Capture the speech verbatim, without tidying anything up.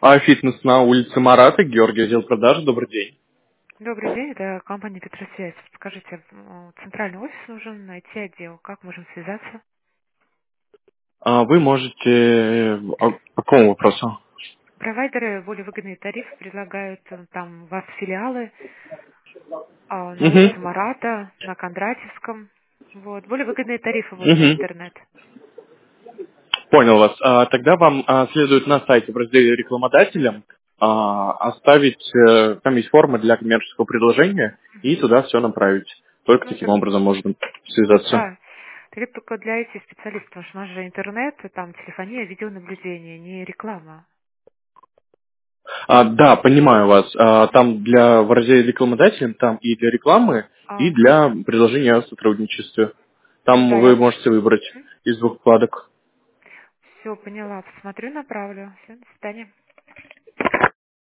А фитнес на улице Марата, Георгий, отдел продаж. Добрый день. Добрый день, это компания Петросвязь. Скажите, м, центральный офис нужен, найти отдел. Как можем связаться? А вы можете... а, По какому вопросу? Провайдеры более выгодные тарифы предлагают, э, там у вас филиалы а, на Угу. улице Марата, на Кондратьевском. Вот, более выгодные тарифы будут на Угу. интернет. Понял вас. А, тогда вам а, следует на сайте в разделе рекламодателям а, оставить... э, Там есть форма для коммерческого предложения, и Мгм. туда все направить. Только Ну, таким так, образом можно связаться. да. Так это только для этих специалистов, потому что у нас же интернет, там телефония, видеонаблюдение, не реклама. А, да, понимаю вас. А, там для в разделе рекламодателям, там и для рекламы, и А, для предложения о сотрудничестве. ну Там да, вы я можете выбрать из двух вкладок. все поняла. Посмотрю, направлю. Все, до свидания.